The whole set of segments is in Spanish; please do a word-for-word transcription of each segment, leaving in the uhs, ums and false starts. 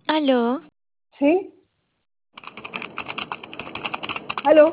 ¿Aló? ¿Sí? ¿Aló?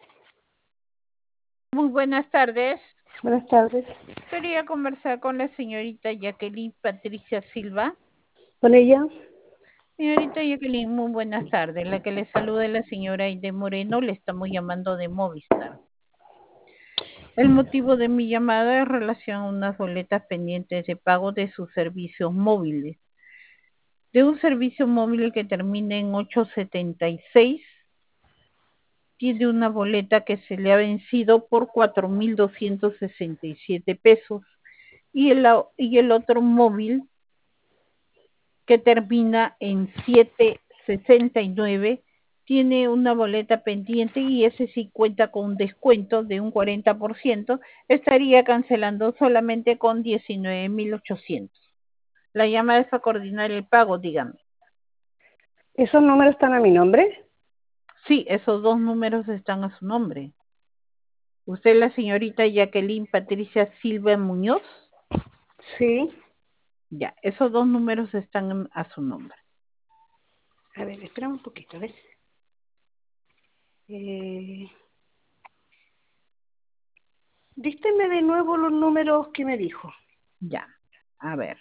Muy buenas tardes. Buenas tardes. Quería conversar con la señorita Jacqueline Patricia Silva. ¿Con ella? Señorita Jacqueline, muy buenas tardes. La que le saluda es la señora Aide Moreno. Le estamos llamando de Movistar. El motivo de mi llamada es en relación a unas boletas pendientes de pago de sus servicios móviles. De un servicio móvil que termine en ocho setenta y seis, tiene una boleta que se le ha vencido por cuatro mil doscientos sesenta y siete pesos. Y el, y el otro móvil que termina en siete sesenta y nueve tiene una boleta pendiente y ese sí cuenta con un descuento de un cuarenta por ciento, estaría cancelando solamente con diecinueve mil ochocientos. La llamada es para coordinar el pago, dígame. ¿Esos números están a mi nombre? Sí, esos dos números están a su nombre. ¿Usted es la señorita Jacqueline Patricia Silva Muñoz? Sí. Ya, esos dos números están a su nombre. A ver, espera un poquito, a ver. Eh... Dísteme de nuevo los números que me dijo. Ya, a ver.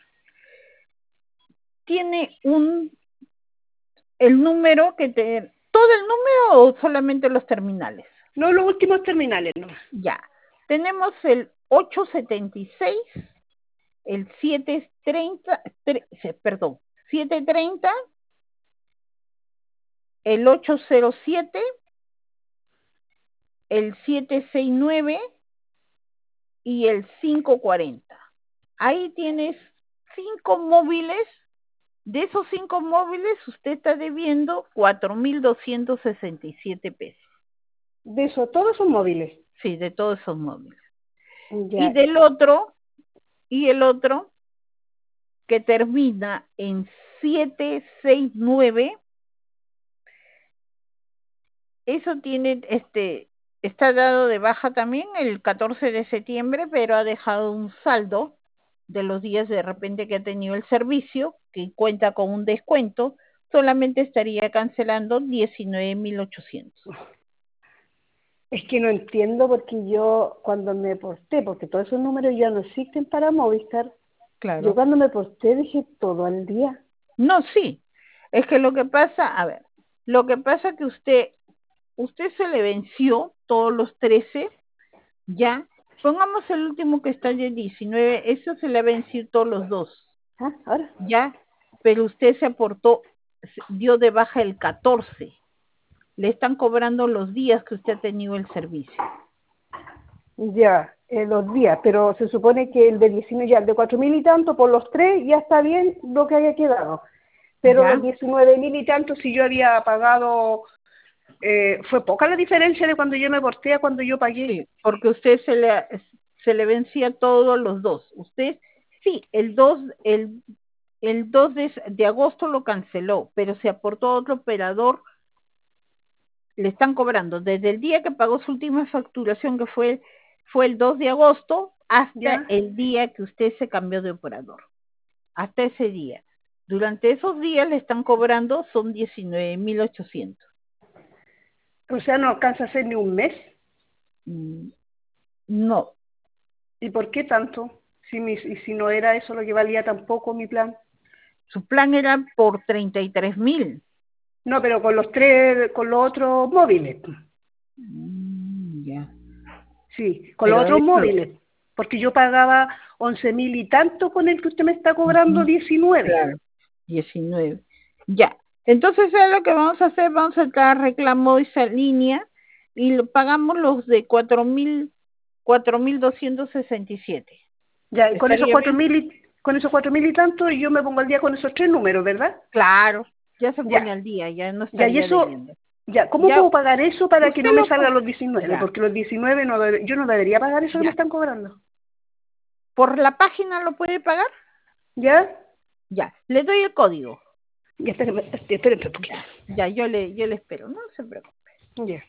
Tiene un, el número que te, ¿todo el número o solamente los terminales? No, los últimos terminales, no. Ya, tenemos el ocho setenta y seis, el siete treinta, perdón, siete treinta, el ocho cero siete, el siete sesenta y nueve y el cinco cuarenta. Ahí tienes cinco móviles. De esos cinco móviles, usted está debiendo cuatro mil doscientos sesenta y siete pesos. ¿De eso todos son móviles? Sí, de todos esos móviles. Ya. Y del otro, y el otro, que termina en siete sesenta y nueve, eso tiene, este, está dado de baja también el catorce de septiembre, pero ha dejado un saldo de los días de repente que ha tenido el servicio, que cuenta con un descuento, solamente estaría cancelando diecinueve mil ochocientos. Es que no entiendo porque yo cuando me porté, porque todos esos números ya no existen para Movistar, Claro. Yo cuando me porté dije todo al día. No, sí. Es que lo que pasa, a ver, lo que pasa que usted, usted se le venció todos los trece, ya. Pongamos el último que está en el diecinueve, eso se le ha vencido todos los dos. ¿Ah? ¿Ahora? Ya, pero usted se aportó, dio de baja el catorce. Le están cobrando los días que usted ha tenido el servicio. Ya, eh, los días, pero se supone que el de diecinueve, ya el de cuatro mil y tanto, por los tres ya está bien lo que haya quedado. Pero ¿Ya? los diecinueve mil y tanto, si yo había pagado, eh, fue poca la diferencia de cuando yo me porté a cuando yo pagué. Sí, porque usted se le, se le vencía todos los dos. Usted, sí, el dos, el, el dos de, de agosto lo canceló, pero se aportó a otro operador, le están cobrando desde el día que pagó su última facturación, que fue, fue el dos de agosto, hasta ¿Ya? el día que usted se cambió de operador. Hasta ese día. Durante esos días le están cobrando, son diecinueve mil ochocientos. O sea, no alcanza a ser ni un mes. No. ¿Y por qué tanto? Si, mi, si no era eso lo que valía tampoco mi plan. Su plan era por treinta y tres mil. No, pero con los tres, con los otros móviles. Mm, ya. Sí, con Pero los otros eso, móviles. Porque yo pagaba once mil y tanto con el que usted me está cobrando diecinueve. claro, diecinueve. Ya. Entonces, ¿sabes lo que vamos a hacer? Vamos a entrar a reclamo esa línea y lo pagamos los de cuatro mil, cuatro mil doscientos sesenta y siete. Ya, y con esos ¿Estaría cuatro bien? mil y, con esos cuatro mil y tanto, y yo me pongo al día con esos tres números, ¿verdad? Claro, ya se Ya, pone al día, ya no ya, y estaría eso, debiendo. ya, ¿cómo Ya, puedo pagar eso para que usted no me lo salgan puede, los diecinueve? ya, Porque los diecinueve no debe- yo no debería pagar eso que me ya. están cobrando. ¿Por la página lo puede pagar? ¿Ya? Ya, le doy el código. Ya, espérenme, espérenme un poquito. Ya, ya, yo le, yo le espero, no se preocupe. Ya.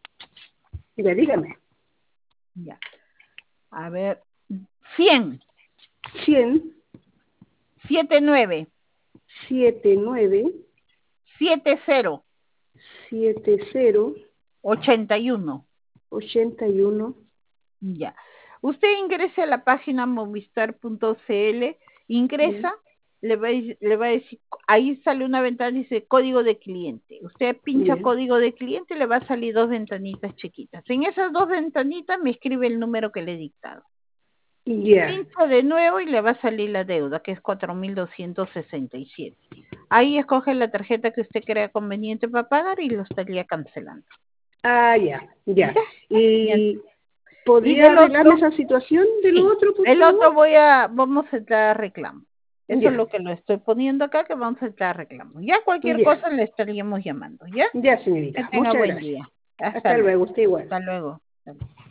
Diga, dígame. Ya. A ver, cien. cien, siete nueve, siete nueve, siete cero, siete cero, ochenta y uno. ochenta y uno. Ya. Usted ingrese a la página movistar punto cl, ingresa, le va, a, le va a decir, ahí sale una ventana y dice código de cliente. Usted pincha Bien. código de cliente, le va a salir dos ventanitas chiquitas. En esas dos ventanitas me escribe el número que le he dictado. Ya. Pincha de nuevo y le va a salir la deuda, que es cuatro mil doscientos sesenta y siete. Ahí escoge la tarjeta que usted crea conveniente para pagar y lo estaría cancelando. Ah, ya, ya. ¿Ya? ¿Y Y podría del arreglarme otro, esa situación de lo sí, otro, por el otro favor? voy a, vamos a entrar a reclamo. Eso es Ya, lo que lo estoy poniendo acá, que vamos a entrar a reclamo. Ya cualquier ya, cosa le estaríamos llamando, ¿ya? ya, Que señorita. tenga Muchas buen gracias. día. Hasta Hasta luego. luego, usted igual. Hasta luego.